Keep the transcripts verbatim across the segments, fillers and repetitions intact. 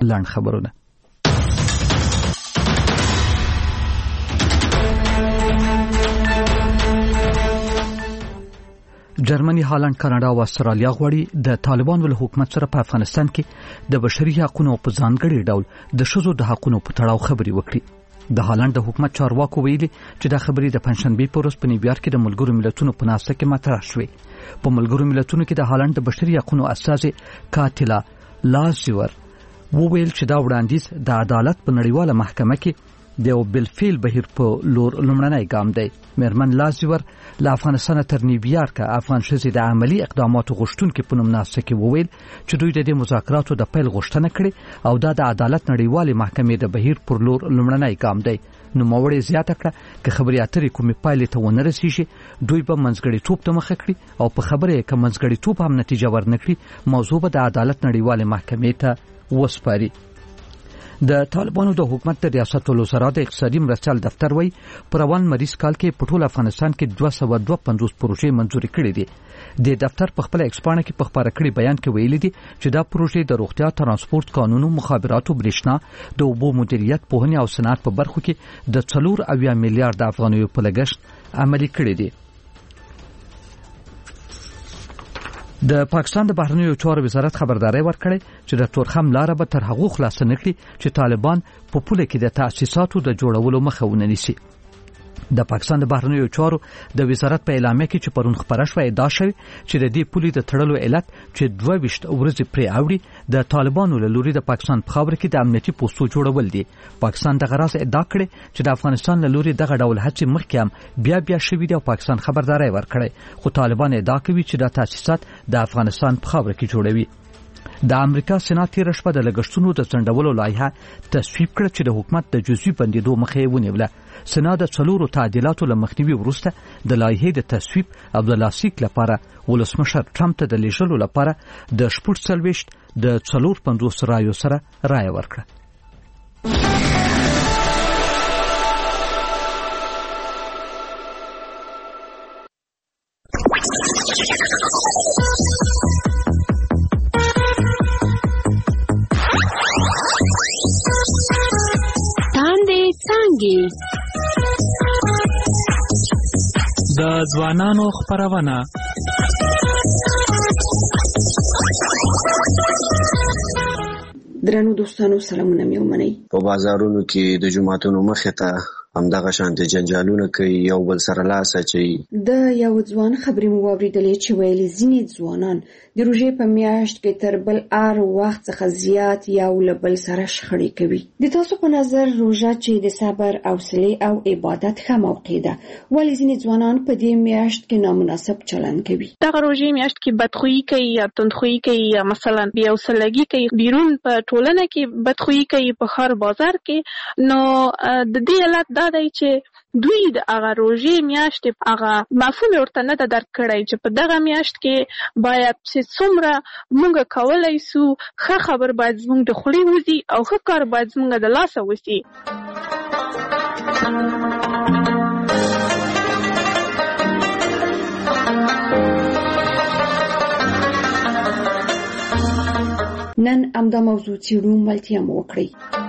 لنډ خبرونه. جرمني، هالند، کاناډا او استرالیا غواړي د طالبانو له حکومت سره په افغانستان کې د بشري حقوقو په ځانګړي ډول د ښځو د حقوقو په تړاو خبري وکړي. د هالند د حکومت چارواکو ویلي چې د خبرې د پنځشنبه په ورځ په نیویارک کې د ملګرو ملتونو په ناسته کې مطرح شوې. په ملګرو ملتونو کې د هالند د بشري حقوقو اساسي کاتلا لازیور وویل چې دا وړاندیز د عدالت په نړیواله محکمه کې د یو بلفیل بهیر په لور لومړنی ګام دی. مېرمن لازیور له افغانستان تر نیویارک افغان ښځې د عملی اقداماتو غوښتونکو په نوم ناسته کې وویل چې دوی د دې مذاکراتو د پیل غوښتنه کړې او دا د عدالت نړیوالې محکمې د بهیر پر لور لومړنی ګام دی. نو موړې زیاته کړه چې خبرې اترې کومې پایلې ته ونه رسیږي دوی به منځګړیتوب ته مخه کړي او په خبره یې که منځګړیتوب هم نتیجه ورنکړي موضوع به د عدالت نړیوالې محکمې ته وسپاري. د طالبانو د حکومت د ریاست الوزرا د اقتصادي مرستیال دفتر وایي په روان مریض کال کې په ټول افغانستان کې دوه سوه دوه پنځوس پروژې منځوري کړې دي. د دفتر په خپل ایکسپانه کې په خبره کړي بیان کې ویلي دي چې دا پروژې د روغتیا، ترانسپورت، قانونو، مخابراتو، برېښنا، د اوبو مدیریت، پوهنې او صنعت په برخو کې د څلور اویا میلیارډ افغانیو په لګښت عملي کړي دي. د پاکستان د بهرنیو چارو وزارت خبرداري ورکړې چې د تورخم لار به تر هغه خلاص نه کړي چې طالبان په پوله کې د تاسیساتو د جوړولو مخه ونه نیسي. د پاکستان د بهرنیو چارو د وزارت په اعلامیه کې چې پرون خبره شوه ادعا شوه چې د دې پولې د تړلو علت چې دوه ویشت ورځې پرې اوړي د طالبانو له لوري د پاکستان په خاوره کې د امنیتي پوسټو جوړول دي. پاکستان د غراس ادعا کړې چې د افغانستان له لوري دغه ډول هڅې مخکې هم بیا بیا شوې دي او پاکستان خبرداري ورکړې خو طالبان ادعا کوي چې د تاسیسات د افغانستان په خاوره کې جوړوي. د امریکا سېنات تیر شپه د لګښتونو د ځنډولو لایحه تصویب کړه چې د حکومت د جزئي بندیدو مخه یې ونیوله. سېنات د څلورو تعدیلاتو له مخنیوي وروسته د لایحې د تصویب او د لاسلیک لپاره ولسمشر ټرمپ ته د لیږلو لپاره د شپږ څلوېښت د څلور پنځوس رایو سره رایه ورکړه. د ځوانانو خبرونه درنو دوستانو سلامونه مې ومنئ. په بازارونو کې د جماعتونو مخې ته همدغه شانتي جنجالونه کوي، یو بل سره لاس اچوي. د یو ځوان خبرې مو واورېدلې چې ویلي ځینې ځوانان د روژې په میاشت کې تر بل هر وخت څخه زیات یو له بل سره شخړې کوي. د تاسو په نظر روژه چې د صبر، حوصلې او عبادت ښه موقع ده، ولې ځینې ځوانان په دې میاشت کې نامناسب چلند کوي؟ دغه روژې میاشت کې بدخویي کوي یا تندخویي کوي یا مثلا بې حوصلګي کوي، بیرون په ټولنه کې بدخویي کوي، په ښار بازار کې. نو د دې علت دا دی چې دوی د هغه روژې میاشتې هغه مفهوم ورته نه ده درک کړی چې په دغه میاشت کې باید چې څومره موږ کولی سو ښه خبر باید زموږ د خولې وځي او ښه کار باید زموږ د لاسه وځي. نن همدا موضوع څېړو، ملتیا مو وکړئ.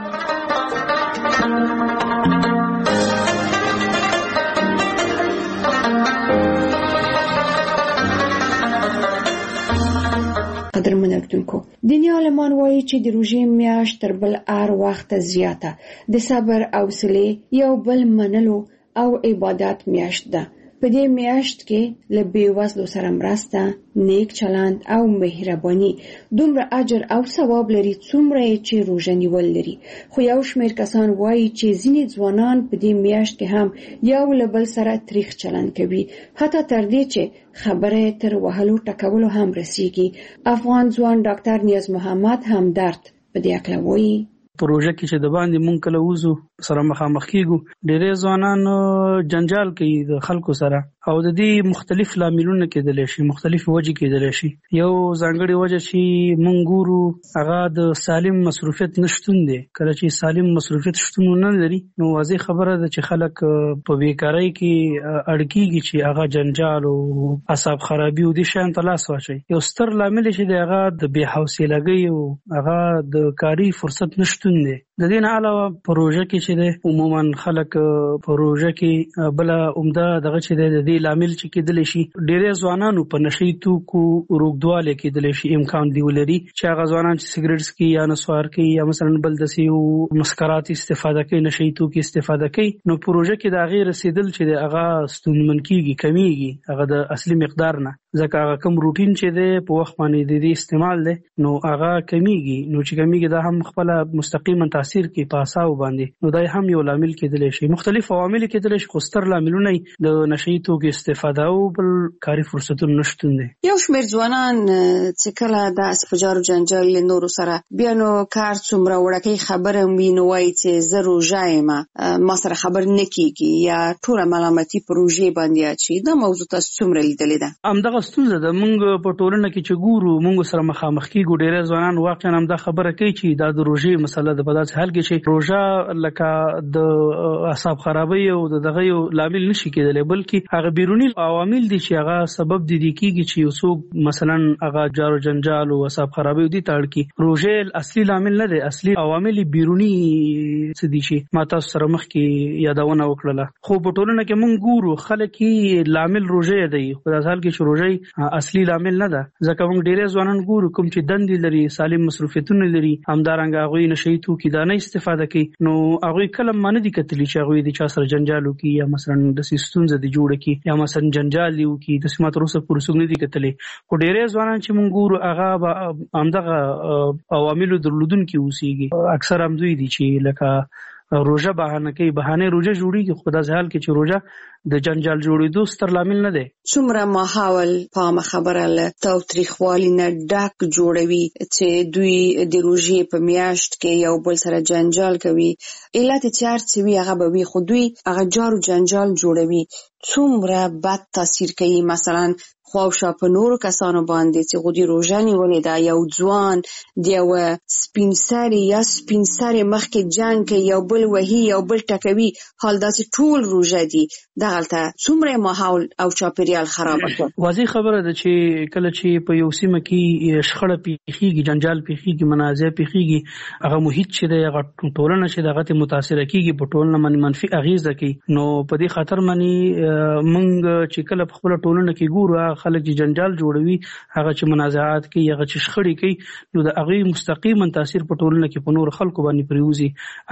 قدرمن اورېدونکو، دیني عالمان وایي چې د روژې میاشت تر بل هر وخت زیاته د صبر، حوصلې، یو بل منلو او عبادت میاشت ده. په دې میاشت کې له بېوزلو سره مرسته، نیک چلند او مهرباني دومره اجر او ثواب لري څومره چې روژه نیول لري. خو یو شمېر کسان وایي چې ځینې ځوانان په دې میاشت کې هم یو له بل سره تریخ چلند کوي، حتی تر دې چې خبره تر وهلو ټکولو هم رسیږي. افغان ځوان ډاکټر نیاز محمد همدرد په دې اړه وایي. په روژه کې چې د باندې مونږ کله وځو سره مخامخ کیږو، ډېرې ځوانان جنجال کوي د خلکو سره، او د دې مختلف لاملونه کېدلی شي، مختلف وجې کېدلی شي. یو ځانګړې وجه چې مونږ ګورو هغه د سالم مصروفیت نشتون دی. کله چې سالم مصروفیت شتون نه لري نو واضح خبره ده چې خلک په بیکارۍ کې اړ کېږي چې هغه جنجال او اعصاب خرابي او دې شیان ته لاس واچوي. یو ستر لامل چې دی هغه د بې حوصلګۍ او هغه د کاري فرصت نشتون دی. د دې نه علاوه پروژه کې چې دی عموما خلک پروژه کې بل عمده دغه چې دی د دې لامل چې کېدلی شي ډېری ځوانانو په نشي توکو روږدوالی کېدلی شي امکان دی ولري چې هغه ځوانان چې سګرټ څکي یا نسوار کوي یا مثلا بل داسې مسکرات استفاده کوي، نشي توکي استفاده کوي، نو پروژه کې د هغې رسېدل چې دی هغه ستونزمن کېږي، کمیږي هغه د اصلي مقدار نه، ځکه هغه کوم روټین چې دی په وخت باندې د دې استعمال دی نو هغه کمیږي. نو چې کمیږي دا هم خپله مستقیما تاثیر کوي په اعصابو باندې، نو دا هم یو لامل کېدلی شي. مختلف عوامل کېدلی شي خو ستر لاملونه د نشي توکو استفاده او بل کاري فرصتونو نشتون دی. یو شمېر ځوانان چې کله د سپجار جنجال له نورو سره بیا نو کار څومره وړکۍ خبره وي نو وایي چې زه روژه یم، ما سره خبر نه کېږي یا ټوله ملامتي په روژې باندې اچوي. دا موضوع تاسو څومره لیدلې ده؟ همدغه ستونزه ده. موږ په ټولنه کې چې ګورو موږ سره مخامخ کېږو، ډېری ځوانان واقعا همدا خبره کوي چې دا د روژې مسله ده. په داسې حال کې چې روژه لکه د اعصاب خرابۍ او د دغه یو لامل نشي کېدلی، بلکې هغه بیروني عوامل دي چې هغه سبب دي دي کېږي چې یو څوک مثلا هغه جار و جنجال او اعصاب خرابۍ دي ته اړ کړي. روژې اصلي لامل نه دی، اصلي عوامل بیروني څه دي چې ما تاسو سره مخکې یادونه وکړله. خو په ټولنه کې موږ ګورو خلک یې لامل روژې دی، په داسې حال کې چې روژې اصلي لامل نه ده، ځکه موږ ډېری ځوانان ګورو کوم چې دندې لري، سالم مصروفیتونه لري، همدارنګه هغوی نشهیي توکي دا نه استفاده کوي، نو هغوی کله ما نه دي کتلي چې هغوی د چا سره جنجال وکړي یا مثلا داسې ستونزه دې جوړه کړي یا مثلا جنجال دې وکړي. داسې ما تر اوسه پورې څوک نه دي کتلي، خو ډېری ځوانان چې موږ ګورو هغه به همدغه عواملو درلودونکي اوسېږي. اکثر همدوی دي چې لکه روژه بهانه کوي، بهانه روژه جوړېږي، خو په داسې حال کې چې روژه د جنجال جوړېدو ستر لامل نه دی. څومره ماحول پامه خبره له تاوتریخوالي نه ډک جوړوي چې دوی د روژې په میاشت کې یو بل سره جنجال کوي. علت چې هر څه وي هغه به وي، خو دوی هغه جار و جنجال جوړوي. څومره بد تاثیر کوي مثلا خواوشا په نورو کسانو باندې چې غوډي روژه نیولې ده، یو ځوان د یو سپین سري یا سپین سري مخکې جنګ کوي، یو بل وهي یو بل ټکوي، حال داسې ټول روژه دي. دغلته څومره ماحول او چاپیریال خراب کړ. واضح خبره ده چې کله چې په یو سیمه کې شخړه پیښیږي، جنجال پیښیږي، منازعه پیښیږي، هغه محیط چې دی هغه ټولنه چې دغه ته متاثره کیږي، په ټولنه باندې منفي اغیزه کوي. نو په دې خاطر باندې موږ چې کله په خپل ټولنه کې ګورو خلک چې جنجال جوړوي، هغه چې منازعات کوي، هغه چې شخړې کوي، نو د هغې مستقیما تاثیر په ټولنه کې په نور خلکو باندې پرېوځي.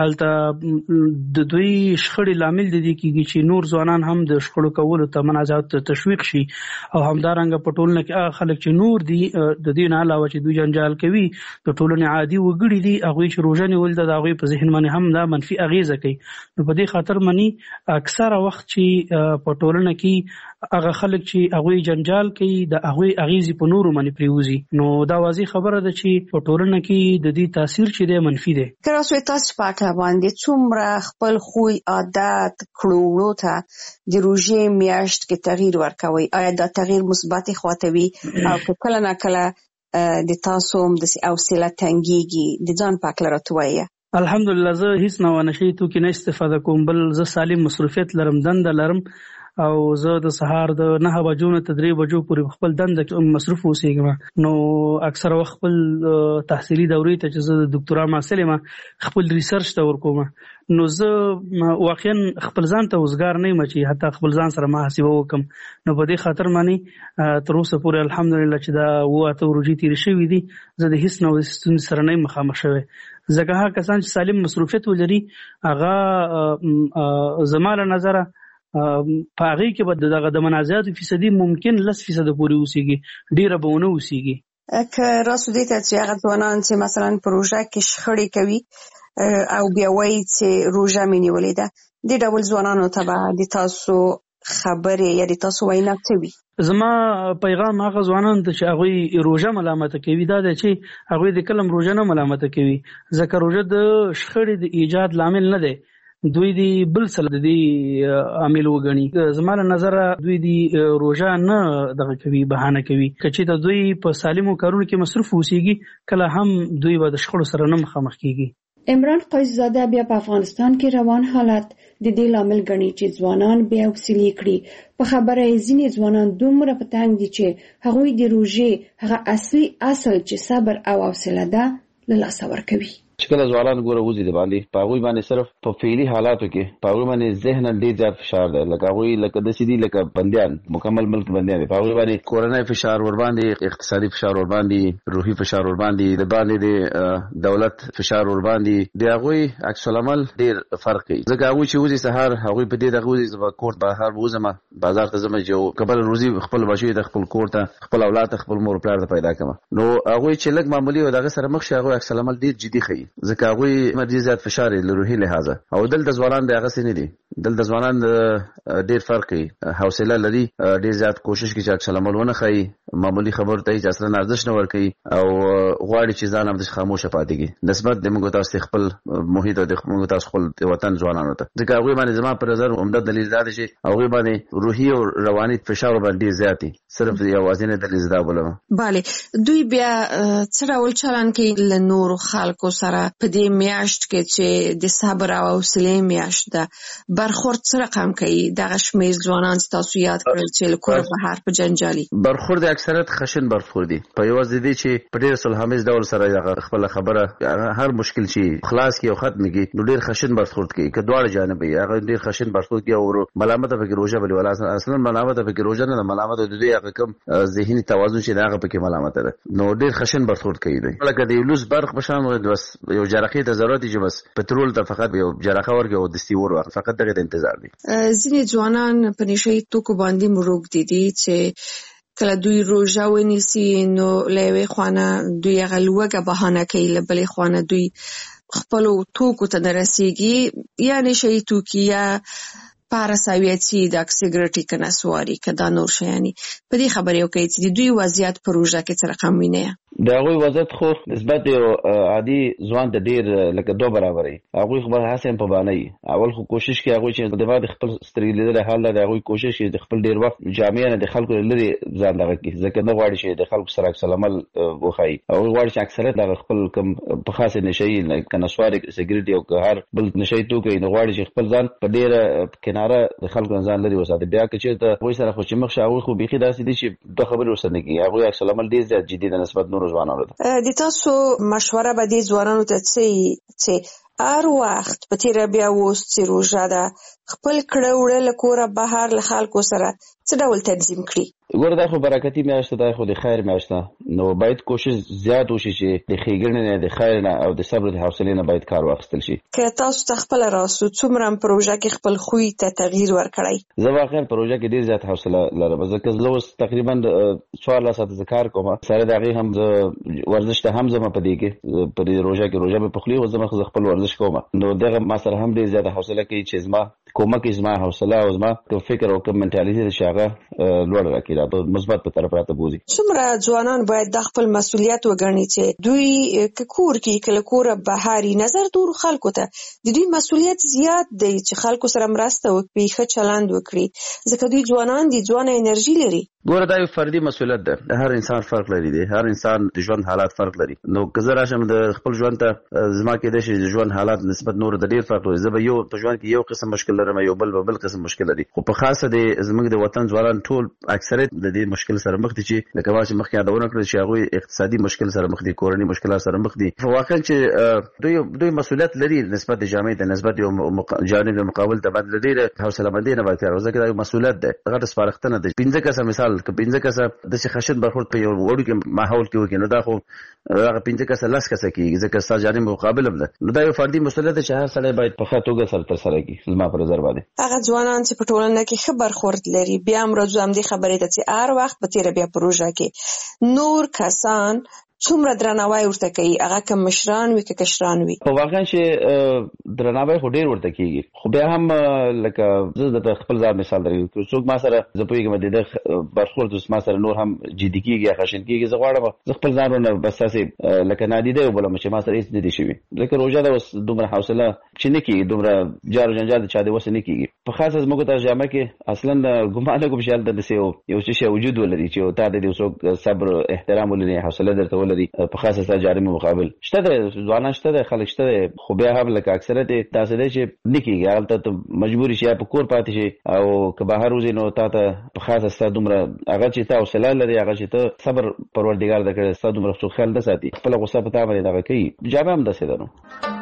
هلته د دوی شخړې لامل د دې کېږي چې نور ځوانان هم د شخړو کولو ته منازعات ته تشویق شي، او همدارنګه په ټولنه کې هغه خلک چې نور دي د دې نه علاوه چې دوی جنجال کوي د ټولنې عادي وګړي دي، هغوی چې روژه نیول ده د هغوی په ذهن باندې هم دا منفي اغیزه کوي. نو په دې خاطر باندې اکثره وخت چې په ټولنه کې هغه خلک چې هغوی جنجال کوي د هغوی اغیزې په نورو باندې پرېوځي، نو دا واضح خبره ده چې په ټولنه کې د دې تاثیر چې دی منفي دی. که راسوی تاسو په اړه باندې څومره خپل خوی عادت کړو ته د روژې میاشت کې تغییر ورکوي؟ آیا دا تغییر مثبت خواته وي او کله نه کله د تاسو هم د حوصله تنګيږي؟ د ځان په اړه راته وایي. الحمدلله زه هیڅ نه نشي توکي نه استفاده کوم، بل زه سالم مصروفیت لرم، دنده لرم، او زه د سهار د نه بجو نه تدری بجو پورې خپل دنده مصروف اوسېږم. نو اکثر وخت خپل تحصیلي دورې ته چې زه د ډاکټرا محصل یم خپل ریسرچ ته ورکوم، نو زه واقعا خپل ځان ته وزګار نه یم چې حتی خپل ځان سره محاسبه وکم. نو په دې خاطر باندې تر اوسه پورې الحمدلله چې دا اووه اته ورځې تېرې شوي دي، زه د هیڅ نوع ستونزې سره نه یم مخامخ شوی. ځکه هغه کسان چې سالم مصروفیت ولري هغه زما له نظره په هغې کې به دغه د منازعاتو فیصدي ممکن لس فیصده پورې اوسېږي، ډېره به ونه اوسېږي. که راسو دې ته چې هغه ځوانان چې مثلا په روژه کې شخړې کوي او بیا وایي چې روژه مې نیولې ده، دې ډول ځوانانو ته به د تاسو خبرې یا د تاسو وینا څه وي؟ زما پیغام هغه ځوانانو ته چې هغوی روژه ملامته کوي دا دی چې هغوی د کلم روژه نه ملامته کوي، ځکه روژه د شخړې د ایجاد لامل نه دی. دوی دی بل څه د دې عامل وګڼي. زما له نظره دوی دی روزه نه دغه کوي بهانه کوي کچې ته دوی په سالمو کارونو کې مصروف اوسېږي کله هم دوی به د شخړو سره نه مخامخ کیږي. عمران قیصزاده بیا په افغانستان کې روان حالت د دې لامل ګڼي چې ځوانان بیا وسیلې کړي. په خبره یې ځینې ځوانان دومره په تنګ دي چې هغوی د روژې هغه اصلي اصل چې صبر او حوصله ده له لاسه ورکوي. چې کله ځوانان ګوره وځي د باندې په هغوی باندې صرف په فعلي حالاتو کې په هغوی باندې ذهناً ډېر زیات فشار دی، لکه هغوی لکه داسې دي لکه بندیان، مکمل ملک بندیان دي. په هغوی باندې کورنۍ فشار ورباندې، اقتصادي فشار ورباندې، روحي فشار ورباندې، د باندې د دولت فشار ورباندې، د هغوی عکس العمل ډېر فرق کوي. ځکه هغوی چې وځي سهار هغوی په دې دغه وځي زه به کور بهر وځم بازار ته ځم چې قبل روزي خپل بچي ته خپل کور ته خپل اولاد ته خپل مور پلار ته پیدا کړم. نو هغوی چې لږ معمولي او دغه سره مخ شي هغوی عکس العمل ډېر جدي ښيي، ځکه هغوی مرجي زیات فشار له روحي لحاظه. او دلته ځوانان د هغه سینې دي، دلته ځوانان ډېر فرق کوي، حوصله لري، ډېر زیات کوشش کوي چې عکس العمل ونه ښيي، معمولی خبرو ته چې اصلا ارزښت نه ورکوي او غواړي چې ځان هم خاموشه پاتې کړي نسبت د موږ تاسو خپل محیط او د موږ تاسو خپل وطن ځوانانو ته. ځکه هغوی باندې زما پر نظر عمده دلیل دا دی چې هغوی باندې روحي او رواني فشار باندې زیات دي. صرف یوازینی دلیل دا بولم. bale دوی بیا څه ډول چلند کوي له نورو خلکو سره په دې میاشت کې چې د صبر او حوصلې میاشت ده؟ برخورد څه رقم کوي دغه شمېر ځوانان چې تاسو یاد کړل چې له کوره بهر په جنجالي برخورد اکثریت خشن برخورد دي، په یوازې دي چې په ډېر صلحامیز ډول سره خپل خبره هر مشکل چې خلاص کی او ختم کی نو ډېر خشن برخورد کوي که دواړه جانب یې هغه ډېر خشن برخورد کوي او ملامت پکې روزه بلی ولا اصلا ملامت پکې روزه نه ملامت د دې هغه کم ذهني توازن چې هغه پکې ملامت ده نو ډېر خشن برخورد کوي. لکه د لوس برخ بشان بس یو جرقې ته ضرورت دي چې بس پټرول ته فقط یو جرقه ورګي او د سیور وخت فقط دغه انتظار دي. ځینې ځوانان په نشي توکو باندې مروږ دي دي چې کله دوی روزه ونیسي نو لوي خوانه دوی غلوګه بهانه کوي، لبلې خوانه دوی خپل توکو ته درسيږي یا نشي توکي یا پاراساویتي د سیګریټي کناسواري کدا نور شيانی. په دې خبرې وکړي چې دوی وضعیت په روزه کې څه رقم ویني. دا غوي وضعیت خو نسبت یو عادي ځوان ته ډیر لکه دوه برابرې. هغه خو به حسین په باندې اول خو کوشش کوي هغه چې د بعد خپل سترګې لیدل حال دا هغه کوشش کوي د خپل ډیر وخت جامعه نه د خلکو لري ځان دغه کې ځکه نه غواړي چې د خلکو سره عکس العمل وخی او غواړي چې اکثریت د خپل کم په خاصه نشي کناسواري سیګریټي او هر بل نشي توکي نه غواړي چې خپل ځان په ډیر کناره د خلکو ځان لري وساته. بیا که چې ته وای سره خو چې مخ شاوي خو بيخي داسې دي چې د خبرې ورسره کوي هغه عکس العمل ډیر زیات جدي د نسبت نور ځوانانو ته. د تاسو مشوره به دي ځوانانو ته چې هر وخت په تیر بیا ووس چې روزه ده خپل کړه وړه له کوره بهر له خلکو سره څه ډول تنظیم کړي؟ ګوره دا خو برکتي میاشت ده، خو د خیر میاشت ده نو باید کوشش زیات وشي چې د ښېګڼې نه د خیر نه او د صبر د حوصلې نه باید کار واخیستل شي. که تاسو ته خپله راسو څومره پروژه کې خپل خوی ته تغییر ورکړی؟ زه واقعا پروژه کې ډېر زیات حوصله لرم ځکه زه اوس تقریبا څوارلس ساعته زه کار کوم سره د هغې هم زه ورزش ته هم ځم په دې کې په دې روژه کې روژه مې پخلي او زه زه خپل ورزش کوم نو دغه ما سره هم ډېر زیاته حوصله کوي چې زما کومک زما حوصله او زما کوم فکر او کوم منټالیټي چې هغه لوړ راکړي دا په مثبت په طرف راته بوزي. څومره ځوانان باید د خپل مسؤلیت وګڼي چې دوی کور کې کله کور بهاري نظر دور خلکو ته د دوی مسؤلیت زیات دی چې خلکو سره مرسته وکړي، ښه چلند وکړي ځکه دوی ځوانان دي، ځوانه انرژي لري. ګوره دا یو فردي مسؤلیت ده، هر انسان فرق لري دی، هر انسان د ژوند حالات فرق لري. نو که زه راشم د خپل ژوند ته زما کېدای شي د ژوند حالات نسبت نور د ډېر فرق لري، زه به یو په ژوند کې یو قسم مشکل لرم یو بل به بل قسم مشکل لري، خو په خاصه د زموږ د وطن ځوانان ټول اکثریت د دې مشکل سره مخ دي چې لکه ما چې مخکې یادونه کړل چې هغوی اقتصادي مشکل سره مخ دي، کورني مشکلات سره مخ دي. واقعا چې دوی دوی مسؤلیت لري نسبت د جامعې ته نسبت یو جانب مقابل ته باندې ډېره حوصله‌مندي نه باید کار ځکه دا مسؤلیت ده، غټ سپارښتنه ده. پنځه کسه مثال که پنځه کسه د څه خشن برخورد په یو وړو کې ماحول کې وکړي نو دا خو هغه پنځه کسه لس کسه کېږي ځکه ستا جانب مقابل هم ده نو دا یو فردي مسؤلیت ده چې هر سړی باید په ښه توګه سره ترسره کړي. زما په نظر باندې هغه ځوانان چې په ټولنه کې ښه برخورد لري بیا هم راځو همدې خبرې ته چې هر وخت په تېره بیا پروژه کې نور کسان څومره درناوی ورته کوي، هغه که مشران وي که کشران وي؟ په واقعا چې درناوی خو ډیر ورته کیږي، خو بیا هم لکه زه د خپل ځان مثال درکوم، څوک ما سره زه پوهیږم د برخورد ما سره نور هم جدي کیږي خشن کیږي، زه غواړم زه خپل ځان نه بس تاسې لکه نادیده وبلم چې ما سره هیڅ نه دي شوي. لکه روژه ده اوس دومره حوصله چې نه کیږي، دومره جار و جنجال د چا د وسه نه کیږي. په خاصه زموږ ترجمه کې اصلا ګمان نه کوم چې هلته داسې یو څه شی وجود ولري چې تا د دې څوک صبر احترام ولري، حوصله درته ولري، په خاصه سره جارمه مقابل شته ده، ځوانان شته ده، خلک شته ده، خو بیا هم لکه اکثریت تاسو دی چې نه کیږي، هلته ته مجبور شي په کور پاتې شي او که بهر وځې نو تا ته په خاصه ستا دومره هغه چې تا حوصله لري، هغه چې ته صبر پروردګار د کړی ستا دومره څوک خیال نه ساتي، خپله غصه په تا باندې دغه کوي. جامع هم داسې ده نو.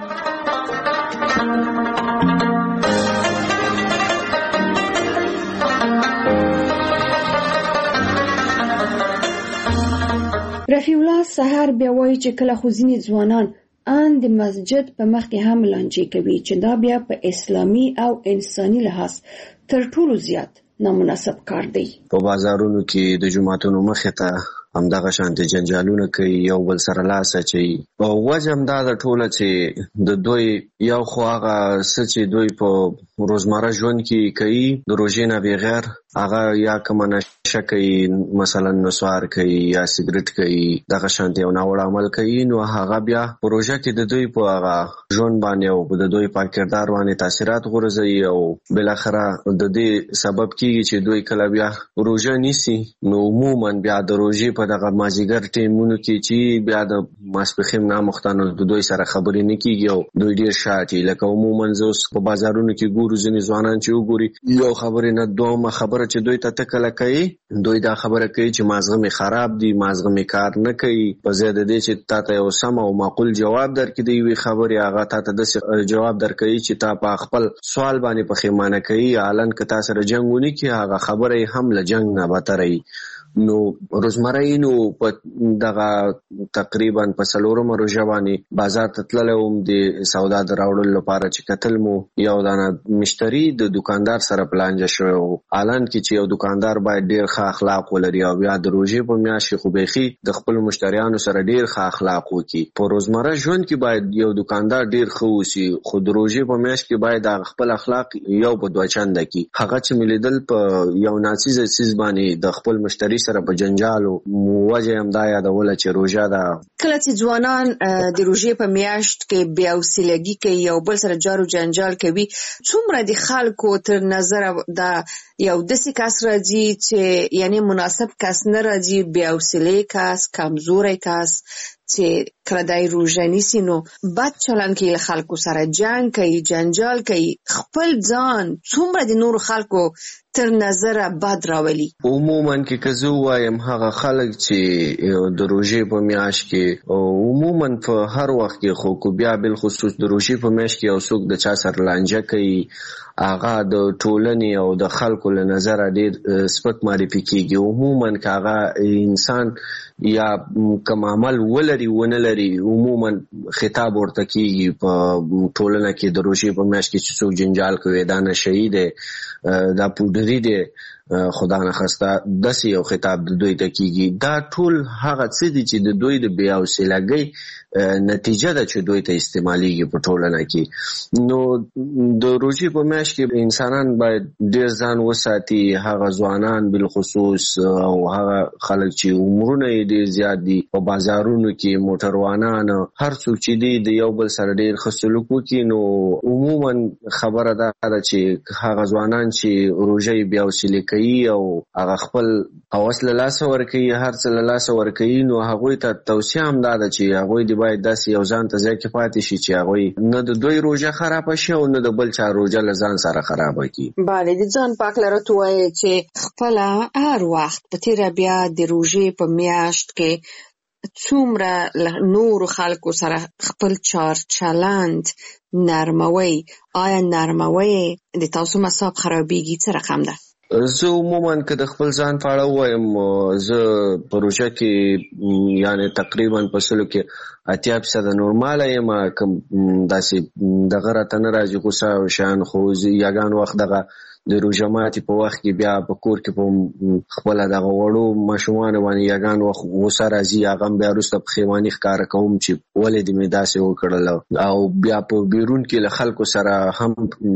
رفیع الله سحر بیا وایي چې کله خو ځینې ځوانان ان د مسجد په مخ کې هم لانجې کوي چې دا بیا په اسلامي او انساني لحاظ تر ټولو زیات نامناسب کار دی. په بازارونو کې د جمعتونو مخې ته همدغه شانتي جنجالونه کوي، یو بل سره لاس اچوي، او وجه هم دا د ټوله چې د دوی یو خو هغه څه چې دوی په روزمره ژوند کې کوي د روژې نه بغیر، هغه یا کومه نشه کوي، مثلا نسوار کوي یا سګرټ کوي، دغه شانتي یو ناوړه عمل کوي، نو هغه بیا په روژه کې د دوی په هغه ژوند باندې او د دوی په کردار باندې تاثیرات غورځوي، او بالاخره د دې سبب کیږي چې دوی کله بیا روژه نیسي نو عموما بیا د روژې په دغه مازیګر ټیمونو کې چې بیا د ماسپښین نامختانو د دوی سره خبرې نه کیږي او دوی ډیر شاټي. لکه عموما زه اوس په بازارونو کې ګورو ځینې ځوانان چې وګوري یو خبرې نه دومره خبره چې دوی ته تکله کوي، دوی دا خبره کوي چې مازغه می خراب دي، مازغه می کار نه کوي، په ځای د دې چې تا ته یو سم او معقول جواب درکړي دی وی خبرې هغه تا ته د جواب درکړي چې تا په خپل سوال باندې پښیمانه کوي، الان که تا سره جنگ ونی کې هغه خبره هم له جنگ نه بتري. نو روزمره نو په دغه تقریبا په څلورمه روژه باندې بازار ته تللی وم د سودا د راوړلو لپاره چې کتل مو یو دانه مشتری د دکاندار سره پلانجه شوی و. الان کې چې یو دکاندار باید ډیر ښه اخلاق ولري او بیا د روژې په میاشت کې خو بیخي د خپلو مشتریانو سره ډیر ښه اخلاق وکړي. په روزمره ژوند کې باید یو دکاندار ډیر ښه اوسي، خو د روژې په میاشت کې باید د خپل اخلاق یو په دوه چنده کړي. هغه چې مې لیدل په یو ناڅیزه څیز باندې د خپل مشتری سره په جنجالو وجه هم دا یادوله چې روژه ده. کله چې ځوانان د روژې په میاشت کې بې حوصلګي کوي او بل سره جار و جنجال کوي، څومره د خلکو تر نظره دا یو داسې کس راځي چې یعنی مناسب کس نه راځي، بې حوصلې کس، کمزوری کس چې کله دای روژه نیسي نو بد چلند کوي، له خلکو سره جنگ کوي، جنجال کوي، خپل ځان څومره د نورو خلکو تر نظره بد راولي. عموما کې که زه ووایم هغه خلک چې د روژې په میاشت کې عموما په هر وخت کې، خو کو بیا بالخصوص د روژې په میاشت کې یو څوک د چا سره لانجه کوي، هغه د ټولنې او د خلکو له نظره ډیر سپک معرفي کیږي. عموما که هغه انسان یا کوم عمل ولري ونه لري، عموما خطاب ورته کیږي په ټولنه کې د روژې په میاشت کې چې څوک جنجال کوي، دا نشهیي دی، دا پودري دی، خدا نخواسته داسې یو خطاب د دوی ته کیږي. دا ټول هغه څه دي چې د دوی د بې حوصلګۍ نتیجه ده چې دوی ته استعمالیږي په ټولنه کې. نو د روژې په میاشت کې انسانان باید ډیر ځان وساتي، هغه ځوانان بالخصوص او هغه خلک چې عمرونه یې ډیر زیات دي، په بازارونو کې موټروانان، هر څوک چې دی د یو بل سره ډیر ښه سلوک وکړي. نو عموما خبره دا ده چې هغه ځوانان چې روژه یې بې حوصلې کوي او هغه خپل هوس له لاسه ورکوي، هر څه له لاسه ورکوي، نو هغوی ته توصیه هم دا ده چې هغوی د باید داسې یو ځان ته ځای کې پاتې شي چې هغوی نه د دوی روژه خرابه شي او نه د بل چا روژه له ځان سره خرابه کړي. بله، د ځان پاک لرت وایي چې خپله هر وخت په تیره بیا د روژې په میاشت کې څومره نورو خلکو سره خپل چار چلند نرموي. آیا نرموي د تاسو مصاب خرابېږي څه رقم ده؟ زه عموما که د خپل ځان په اړه ووایم، زه په روژه کې یعنی تقریبا په سلو کې اتیا فیصد نورماله یم کوم داسې دغه راته نه راځي غوسه او شیان خو یګان وخت دغه د روژه ماتي په وخت کې بیا په کور کې په خپله دغه وړو ماشومانو باندې یګان وخت غوسه راځي هغه هم بیا وروسته پښیماني ښکاره کوم چې ولې دې مې داسې وکړل او بیا په بیرون کې له خلکو سره هم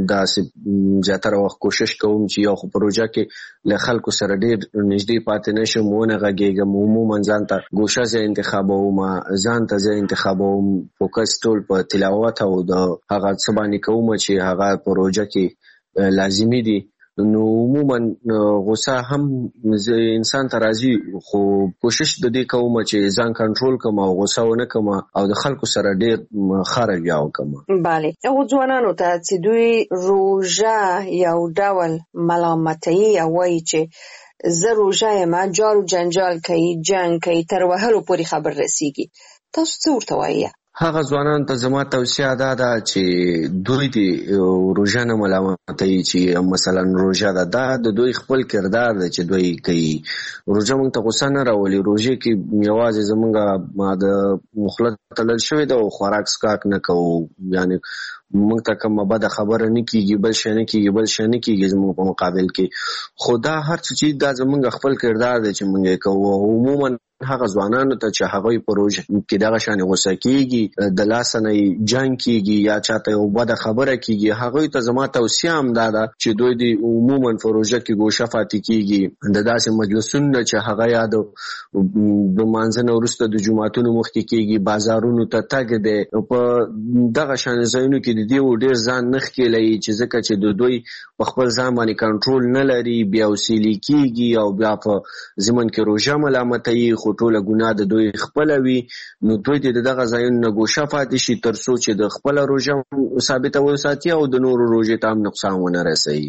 داسې زیاتره وخت کوشش کوم چې یو خو په روژه کې له خلکو سره ډېر نږدې پاتې نه شم ونه غږېږم عموما ځان ته ګوشه زه انتخابوم ځان ته زه انتخابوم فوکس ټول په تلاوت او د هغه څه باندې کوم چې هغه په روژه کې لازمي دي نو عموما غوسه هم انسان ته راځي خو کوشش د دې کوم چې ځان کنټرول کوم او غوسه ونه کوم او د خلکو سره ډېر خرج یاو کوم. بله او ځوانانو ته چې دوی روژه یو ډول ملامتي یا وایي چې زه روژه یم جار جنجال کوي جنگ کوي تر وهلو پورې خبر رسیږي تاسو څه ورته وایي؟ هغه ځوانانو ته زما توصیه دا ده چې دوی د روژه نه ملامتوي چې مثلا روژه ده دا د دوی خپل کردار دی چې دوی کوي. روژه موږ ته غوسه نه راولي. روژه کې یوازې زموږ د مخله تلل شوی ده او خوراک څښاک نه کوو یعنی موږ ته کومه بده خبره نه کیږي بل شی نه کیږي بل شی نه کیږي زموږ په مقابل کې خو دا هر څه چې دا زموږ خپل کردار دی چې موږ یې کوو. عموما هغه ځوانانو ته چې هغوی په روژه کې دغه شانې غوسه کیږي د لاسه نه جنګ کیږي یا چاته یو بده خبره کیږي هغوی ته زما توصیه هم دا ده چې دوی د عموما په روژه کې ګوشه پاتې کیږي د داسې مجلسونو چې هغه یا د لمانځه نه وروسته د جوماتونو مخکې کیږي بازارونو ته تګ دی په دغه شانې ځایونو کې د دې ډېر ځان نه ښکېلوي چې ځکه چې د دوی په خپل ځان باندې کنټرول نه لري بیا وسیلې کیږي او بیا په ضمن کې روژه ملامتوي خو ټوله ګناه د دوی خپله وي نو دوی د دغه ځایونو نه ګوشه پاتې شي تر څو چې د خپله روژه ثابته وساتي او د نورو روژې ته هم نقصان ونه رسوي.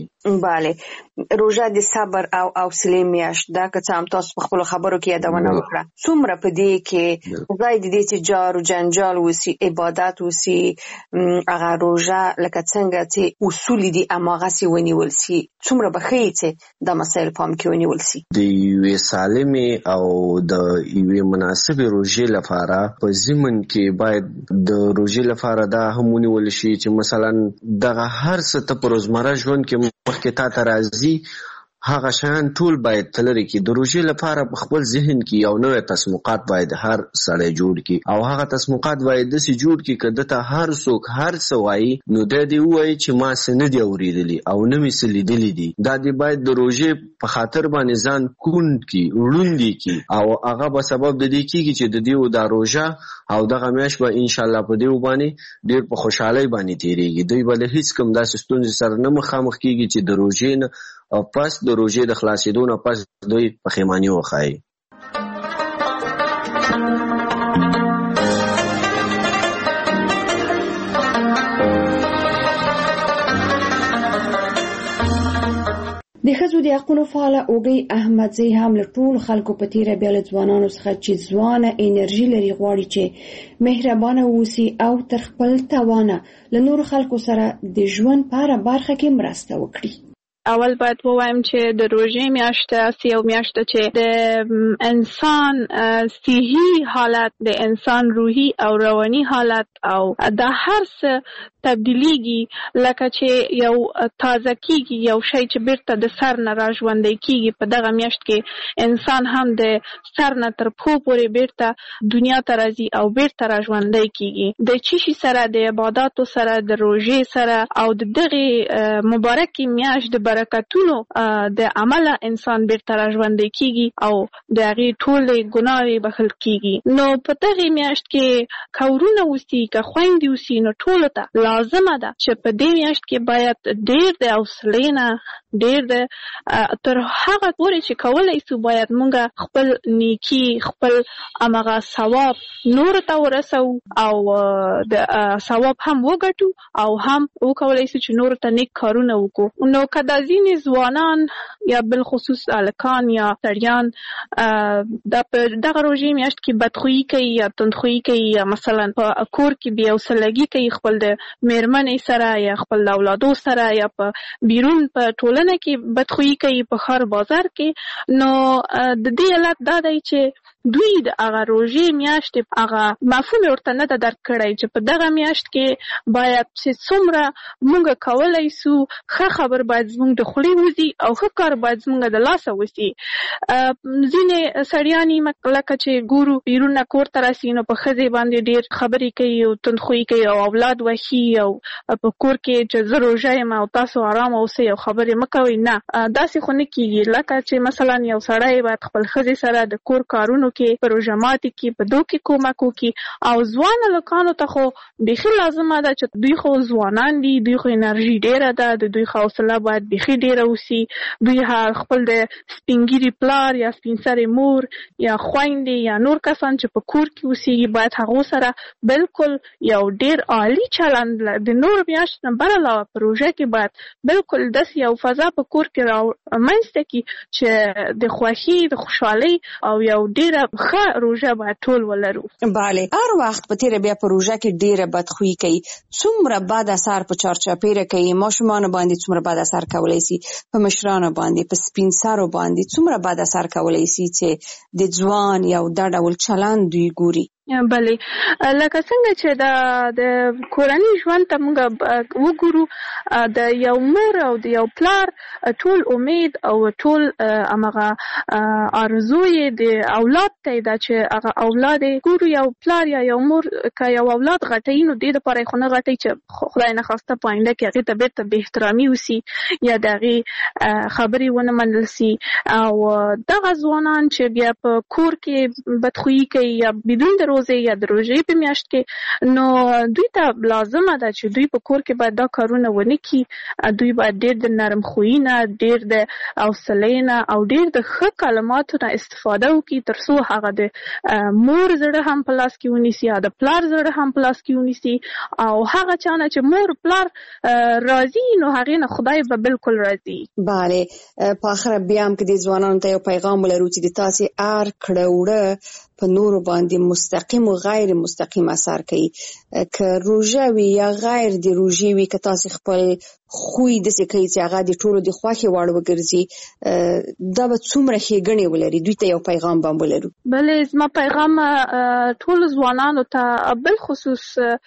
بله روژه د صبر او حوصلې میاشت ده که څه هم تاسو په خپلو خبرو کې یادونه وکړه څومره په دې کې ځای د دې چې جار و جنجال وسي عبادت وسي هغه روژه لکه څنګه چې اصول دي هماغسې ونیول سي څومره به ښیي چې دا مسایل پام کې ونیول سي د یوې سالمې او د یوې مناسبې روژې لپاره په ضمن کې باید د روژې لپاره دا هم ونیول شي چې مثلا دغه هر څه ته په روزمره ژوند کې مخکې تا ته راځي هغه شیان ټول باید تلري کې د روژې لپاره په خپل ذهن کې یو نوې تصمیمات باید هر سړی جوړ کړي او هغه تصمیمات باید داسې جوړ کړي که دته هر څوک هر څه وایي نو دا دې ووایي چې ما څه نه دي اورېدلي او نه مې څه لیدلي دي دا دې باید د روژې په خاطر باندې ځان کوڼ کړي ړوند کړي او هغه به سبب د دې کېږي چې د دې دا روژه او دغه میاشت به انشاءالله په دې باندې ډېر په خوشحالۍ باندې تېرېږي دوی به له هېڅ کوم داسې ستونزې سره نه مخامخ کېږي چې د روژې نه او پس د روژې د خلاصېدو نه پس دوی پښیماني وښایي. د ښځو د حقونو فعاله اوږۍ احمدزی هم له ټولو خلکو په تېره بیا له ځوانانو څخه چې ځوانه انرژي لري غواړي چې مهربانه واوسي او تر خپل توانه له نورو خلکو سره د ژوند په هره برخه کې مرسته وکړي. اول باید ووایم چې د روژې میاشت است یو میاشت چې د انسان صحي حالت د انسان روحي او رواني حالت او د هر څه تبدیلیږي لکه چې یو تازه کیږي یو شی چې بیرته د سر نه راژوندی کیږي په دغه میاشت کې انسان هم د سر نه تر پښو پورې بیرته دنیا ته راځي او بیرته راژوندی کیږي د چشي سره د عبادتو سره د روژې سره او د دغه مبارکي میاشت د برکتونو د عمله انسان بیرته راژوندی کیږي او د هغې ټولې ګناوې بخښل کیږي نو په دغه میاشت کې کورونه اوسي که خویندې اوسي نو ټولو ته لازمه ده چې په دې میاشت کې باید ډېر د حوصلې نه ډېر د تر هغه پورې چې کولی سو باید مونږ خپل نیکي خپل همغه ثواب نورو ته ورسو او د ثواب هم وګټو او هم وکولی سو چې نورو ته نیک کارونه وکړو نو که دا ځینې ځوانان یا بالخصوص هلکان یا سړیان د په دغه روژې میاشت کې بدخویي کوي یا تندخویي کوي یا مثلا په کور کې بې حوصلګي کوي خپل د مېرمنې سره یا خپل اولادو سره یا په بیرون په ټولنه کې بدخویي کوي په ښار بازار کې نو د دې علت دا دی چې دوی د هغه روژې میاشتې هغه مفهوم ورته نه ده درک کړی چې په دغه میاشت کې باید چې څومره موږ کولی سو ښه خبر باید زموږ د خولې وځي او ښه کار باید زموږ د لاسه وسي. ځینې سړیانې لکه چې ګورو بیرونه کور ته راسي نو په ښځې باندې ډېر خبرې کوي او تندخویي کوي او اولاد وښي او په کور کې چې زه روژه یم او تاسو آرام اوسئ او خبرې مه کوئ. نه داسې خو نه کېږي. لکه چې مثلا یو سړی باید خپل ښځې سره د کور کارونو کې په روژه ماتي کې په دو کې کومک وکړي او ځوان هلکانو ته خو بیخي لازمه ده چې دوی خو ځوانان دي، دوی خو انرژي ډېره ده، د دوی حوصله باید بیخي ډېره وسي. دوی خپل د سپین ږیري پلار یا سپین سرې مور یا خویندې یا نور کسان چې په کور کې اوسېږي باید هغو سره بالکل یو ډېر عالي چلند د نورو میاشتو نه بر علاوه په روژه کې باید بالکل داسې یو فضا په کور کې رامنځته کړي چې د خوښۍ د خوشحالۍ او یو ډېره ښه روژه باید ټول ولرو. بله، هر وخت په تیره بیا په روژه کې ډېره بدخویي کوي. څومره بد اثر په چارچاپیره کوي، ماشومانو باندې څومره بد اثر کولی سي، په مشرانو باندې، په سپین سرو باندې څومره بد اثر کولی سي چې د ځوان یو دا ډول چلند دوی ګوري. بله، لکه څنګه چې د د کورني ژوند ته موږ وګورو، د یو مور او د یو پلار ټول امید او ټول همغه آرزو یې د اولاد ته ده چې هغه اولاد یې ګورو. یو پلار یا یو مور که یو اولاد غټوي نو دې دپاره یې خو نه غټوي چې خدای نخواسته په آینده کې هغې ته بېرته بې احترامي وسي یا د هغې خبرې ونه منل سي. او دغه ځوانان چې بیا په کور کې بدخویي کوي یا بدون د روزه یا د روژې په میاشت کې، نو دوی ته لازمه ده چې دوی په کور کې باید دا کارونه ونه کړي. دوی باید ډېر د نرم خویي نه، ډېر د حوصلې نه او ډېر د ښه کلماتو نه استفاده وکړي تر څو هغه د مور زړه هم په لاس کې ونیسي یا د پلار زړه هم په لاس کې ونیسي. او هغه چا نه چې مور پلار راضي نو هغې نه خدای به بالکل راضي. بله، په آخره بیا هم که د ځوانانو ته یو پیغام ولرو چې د تاسې هر کړه وړه په نورو باندې مستقیم او غیر مستقیم اثر کوي، که روژه وي یا غیر د روژې وي، که تاسې خپل خوی داسې کوي چې هغه د ټولو د خوښې وړ وګرځي، دا به څومره ښېګڼې ولري. دوی ته یو پیغام به هم ولرو. بلې، زما پیغام ټولو ځوانانو ته بالخصوص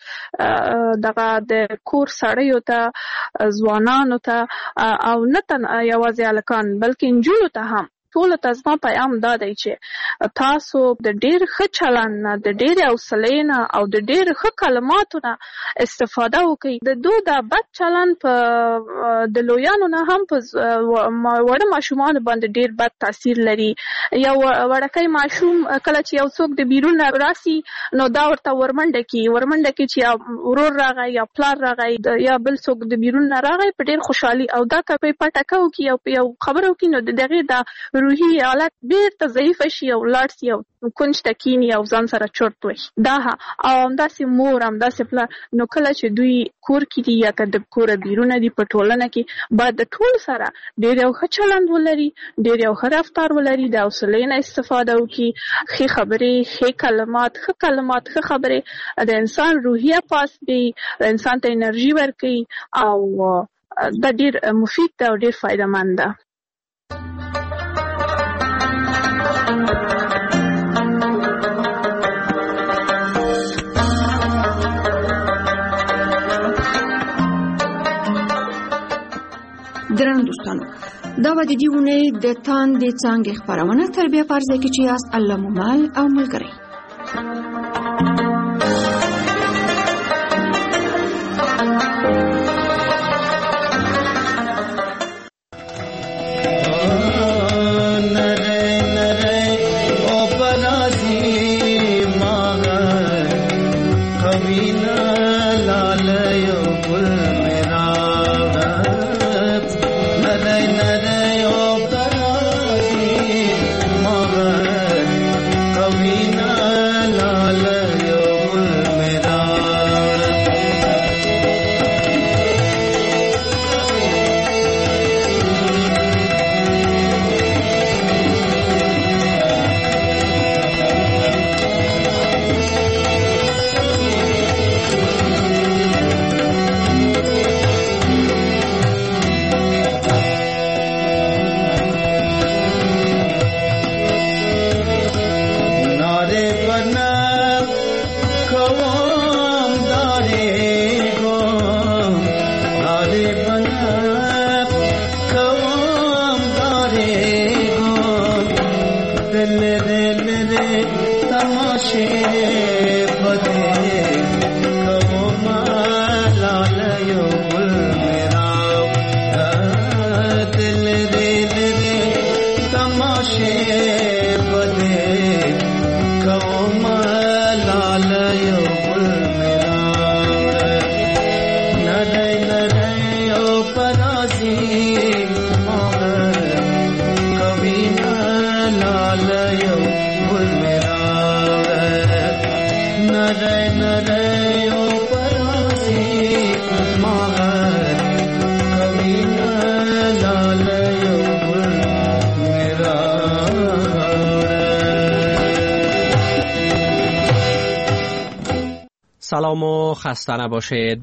دغه د کور سړیو ته، ځوانانو ته او نه تنها یوازې هلکان بلکې نجونو ته هم ټولو ته زما پیغام دا دی چې تاسو د ډېر ښه چلند نه، د ډېرې حوصلې نه او د ډېر ښه کلماتو نه استفاده وکړئ. د دو دا بد چلند په د لویانو نه هم په وړه ماشومانو باندې ډېر بد تاثیر لري. یو وړکی ماشوم کله چې یو څوک د بیرون راسي نو دا ورته ورمنډه کړي ورمنډه کړي چې یا ورور راغی یا پلار راغی یا بل څوک د بیرون نه راغی په ډېر خوشحالي او دا که په پټکه وکړي او په یو خبره وکړي نو د هغې دا روحي حالت بیرته ضعیفه شي او لاړ شي او کونج ته کیني او ځان سره چرت وهي. دا او همداسې مور همداسې پلار نو کله چې دوی کور کې دي یا که د کوره بیرونه دي په ټولنه کې باید د ټول سره ډېر یو ښه چلند ولري، ډېر یو ښه رفتار ولري، د حوصلې نه استفاده وکړي، ښې خبرې، ښې کلمات، ښه کلمات، ښه خبرې د انسان روحیه پاس دی، انسان ته انرژي ورکوي او دا ډېر مفید ده او ډېر فایده مند ده. درنو دوستانو، دا به د دې اونۍ د تاندې څانګې خپرونه تربیه په عرضه کې چې یاست الله مو مل او ملګری. سلام و خسته نباشید.